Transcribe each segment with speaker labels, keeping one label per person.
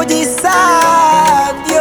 Speaker 1: Mujisavyo.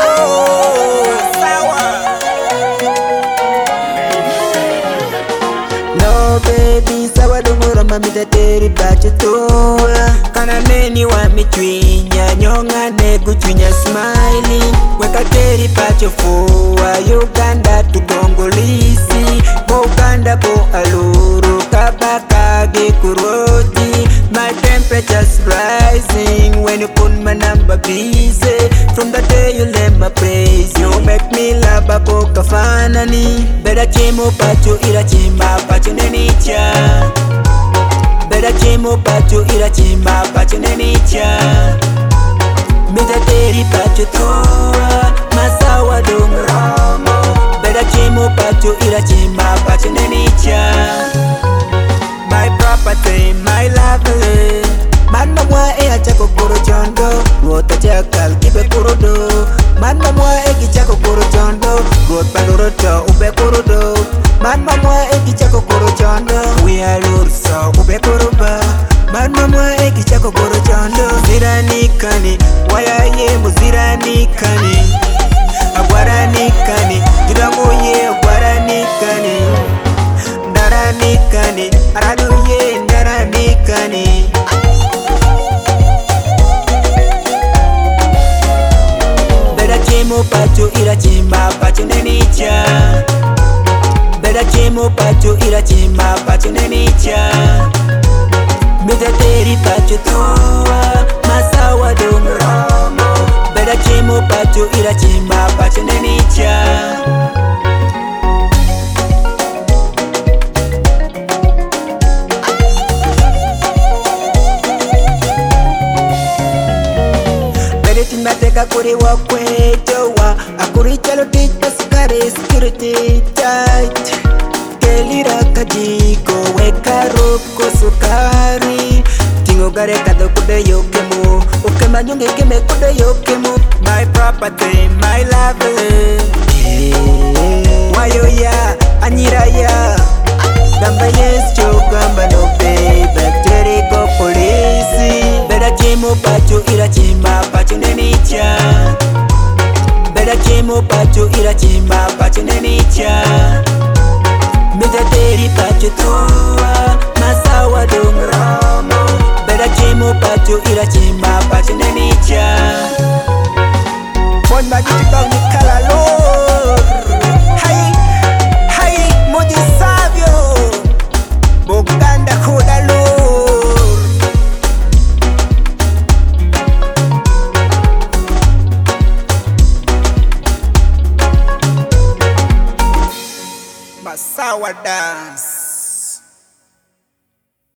Speaker 1: No baby, sawa dungura mami tateri bacho toa. Kana neni wa michwinya nyonga negu chwinya smiling. Weka teri bacho fua Uganda to Congolese. Uganda po aluru kabaka kuroti. My temperature's rising when you put my number busy. From the day you let my praise, you make me love boka fanani. Beda chimo pacho ira chimba pacho nenicha. Beda chimo pacho ira chimba pacho nenicha. Beda teri pacho toa masawa dongramo. Beda chimo pacho ira chimba pacho nenicha. My property, my lovely. Manda mwa chako kuro chondo. Wota chakal kibe kurudo. Manda mwa chako kuro chondo. God panuroto ube kurudo. Manda mwa chako kuro chondo. We are urso ube kuruba. Manda mwa chako kuro chondo. Zirani kani, waya ye muzirani kani. Agwarani kani, gidango ye agwarani kani. Ndarani kani, aradu ye ndarani kani. Beda chimo pacho ira chimba pacho nenicha. Beda chimo pacho ira chimba pacho nenicha. Beda teri pacho toa masawa dongramo. Beda chimo pacho ira chimba pacho nenicha. Mateka kuri wa kwejo wa akuri chalo tita sukari security tight. Kelira kajiko weka roko sukari. Tingo gare kado kude yokemu. Uke manyungi kime kude yokemu. My property, my lovely. Wayo ya, anyira ya. Gamba yes chokamba no pay. Bacteria go polisi. Beda chimo pacho ira chimba pacho nenicha. Beda chimo pacho ira chimba pacho nenicha. Beda teri pacho toa masawa dongramo. Beda chimo pacho ira chimba pacho nenicha. Bon magiti bang ni kalalor. Hai, hai, Mujisavyo. Uganda kodalor. Masawa dance.